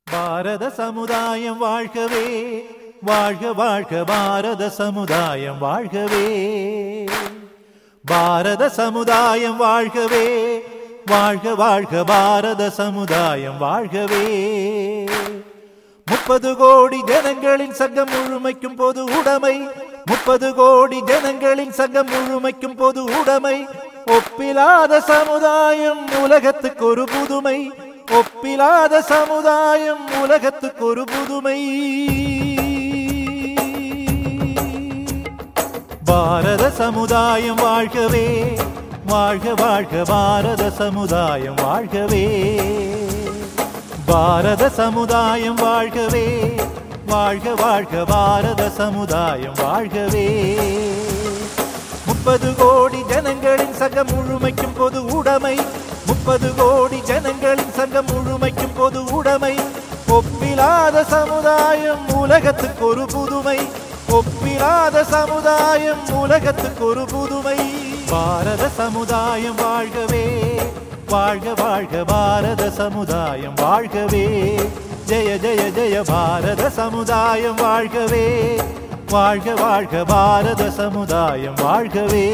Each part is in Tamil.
பாரத சமுதாயம் வாழ்கவே, வாழ்க வாழ்க பாரத சமுதாயம் வாழ்கவே. பாரத சமுதாயம் வாழ்கவே, வாழ்க வாழ்க பாரத சமுதாயம் வாழ்கவே. 30 கோடி ஜனங்களின் சங்கம் முழுமைக்கும் பொது உடைமை, 30 கோடி ஜனங்களின் சங்கம் முழுமைக்கும் பொது உடைமை. ஒப்பிலாத சமுதாயம் உலகத்துக்கு ஒரு புதுமை, ஒப்பிலாத சமுதாயம் உலகத்துக்கு ஒரு புதுமை. பாரத சமுதாயம் வாழ்கவே, வாழ்க வாழ்க பாரத சமுதாயம் வாழ்கவே. பாரத சமுதாயம் வாழ்கவே, வாழ்க வாழ்க பாரத சமுதாயம் வாழ்கவே. 30 கோடி ஜனங்களின் சங்கம் முழுமைக்கும் பொது உடைமை, 30 கோடி ஜனங்களின் சங்கம் முழுமைக்கும் பொது உடைமை. ஒப்பிலாத சமுதாயம் உலகத்துக்கு ஒரு புதுமை, ஒப்பிலாத சமுதாயம் உலகத்துக்கு ஒரு புதுமை. பாரத சமுதாயம் வாழ்கவே, வாழ்க வாழ்க பாரத சமுதாயம் வாழ்கவே. ஜெய ஜெய ஜெய பாரத சமுதாயம் வாழ்கவே, வாழ்க வாழ்க பாரத சமுதாயம் வாழ்கவே.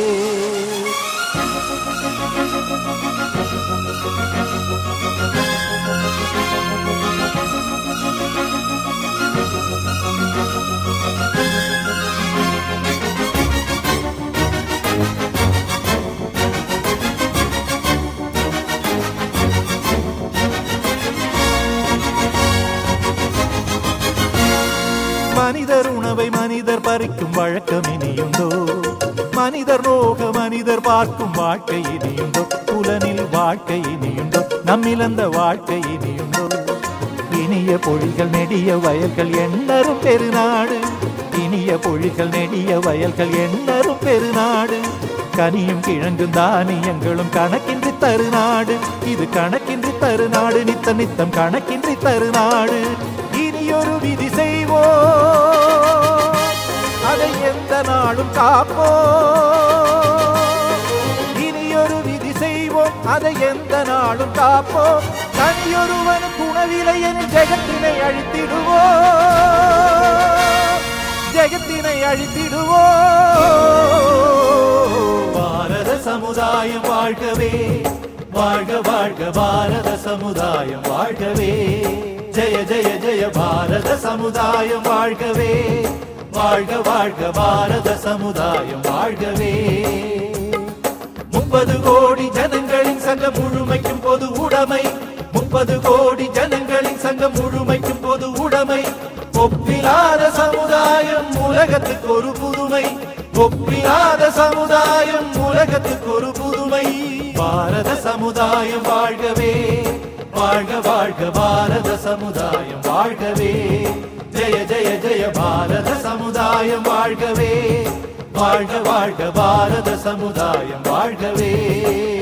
மனிதர் உணவை மனிதர் பறிக்கும் வழக்கம் இனியுண்டோ? மனிதர் நோக மனிதர் பார்க்கும் வாழ்க்கை இனியுண்டோ? புலனில் வாழ்க்கை இனியுண்டோ? நம்மிழந்த வாழ்க்கை இனியுண்டோ? இனிய பொழிகள் நெடிய வயல்கள் எண்ணரும் பெருநாடு, இனிய பொழிகள் நெடிய வயல்கள் எண்ணரும் பெருநாடு. கனியும் கிழங்கும் தானியங்களும் கணக்கின்றி தருநாடு, இது கணக்கின்றி தருநாடு, நித்த நித்தம் கணக்கின்றி தருநாடு. இனியொரு விதி செய்வோம், அதை எந்த நாளும் காப்போம். இனியொரு விதி செய்வோம், அதை எந்த நாளும் காப்போம். தனியொருவன் குணவிலை எனில் ஜெகத்தினை அழித்திடுவோம், ஜெகத்தினை அழித்திடுவோம். பாரத சமுதாயம் வாழ்கவே, வாழ்க வாழ்க பாரத சமுதாயம் வாழ்கவே. ஜெய ஜெய ஜெய பாரத சமுதாயம் வாழ்கவே, வாழ்க வாழ்க பாரத சமுதாயம் வாழ்கவே. 30 கோடி ஜனங்களின் சங்கம் முழுமைக்கும் பொது உடைமை, 30 கோடி ஜனங்களின் சங்கம் முழுமைக்கும் பொது உடைமை. ஒப்பிலாத சமுதாயம் உலகத்துக்கு ஒரு புதுமை, ஒப்பிலாத சமுதாயம் உலகத்துக்கு ஒரு புதுமை. பாரத சமுதாயம் வாழ்கவே, வாழ்க வாழ்க பாரத சமுதாயம் வாழ்கவே. ஜெய ஜெய ஜெய பாரத சமுதாயம் வாழ்கவே, வாழ்க வாழ்க பாரத சமுதாயம் வாழ்கவே.